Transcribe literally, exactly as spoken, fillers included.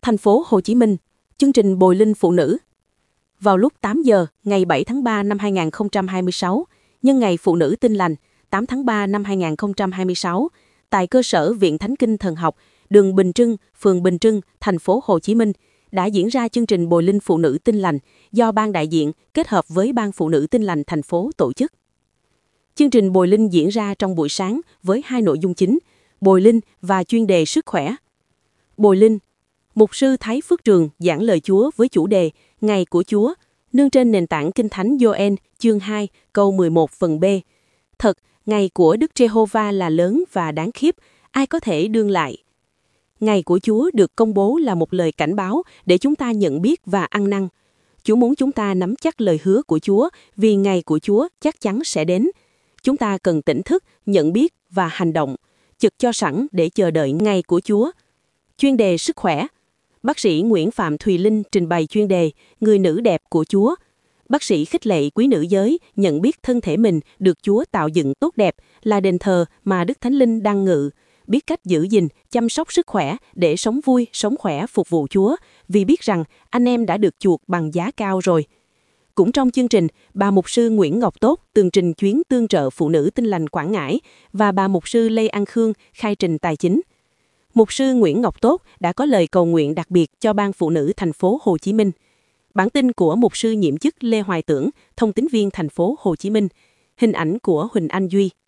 Thành phố Hồ Chí Minh, chương trình Bồi Linh Phụ Nữ. Vào lúc tám giờ ngày bảy tháng ba năm hai nghìn không trăm hai mươi sáu, nhân ngày Phụ nữ Tin Lành, tám tháng ba năm hai nghìn không trăm hai mươi sáu, tại cơ sở Viện Thánh Kinh Thần học, đường Bình Trưng, phường Bình Trưng, thành phố Hồ Chí Minh, đã diễn ra chương trình Bồi Linh Phụ Nữ Tin Lành do Ban đại diện kết hợp với Ban Phụ nữ Tin Lành thành phố tổ chức. Chương trình Bồi Linh diễn ra trong buổi sáng với hai nội dung chính, Bồi Linh và chuyên đề sức khỏe. Bồi Linh, Mục sư Thái Phước Trường giảng lời Chúa với chủ đề Ngày của Chúa, nương trên nền tảng Kinh Thánh Gioan chương hai câu mười một phần B. Thật, ngày của Đức Giê-hô-va là lớn và đáng khiếp, ai có thể đương lại? Ngày của Chúa được công bố là một lời cảnh báo để chúng ta nhận biết và ăn năn. Chúa muốn chúng ta nắm chắc lời hứa của Chúa vì ngày của Chúa chắc chắn sẽ đến. Chúng ta cần tỉnh thức, nhận biết và hành động, trực cho sẵn để chờ đợi ngày của Chúa. Chuyên đề sức khỏe. Bác sĩ Nguyễn Phạm Thùy Linh trình bày chuyên đề Người nữ đẹp của Chúa. Bác sĩ khích lệ quý nữ giới nhận biết thân thể mình được Chúa tạo dựng tốt đẹp là đền thờ mà Đức Thánh Linh đang ngự, biết cách giữ gìn, chăm sóc sức khỏe để sống vui, sống khỏe phục vụ Chúa, vì biết rằng anh em đã được chuộc bằng giá cao rồi. Cũng trong chương trình, bà mục sư Nguyễn Ngọc Tốt tường trình chuyến tương trợ phụ nữ Tin Lành Quảng Ngãi và bà mục sư Lê An Khương khai trình tài chính. Mục sư Nguyễn Ngọc Tốt đã có lời cầu nguyện đặc biệt cho Ban Phụ nữ thành phố Hồ Chí Minh. Bản tin của mục sư nhiệm chức Lê Hoài Tưởng, thông tín viên thành phố Hồ Chí Minh. Hình ảnh của Huỳnh Anh Duy.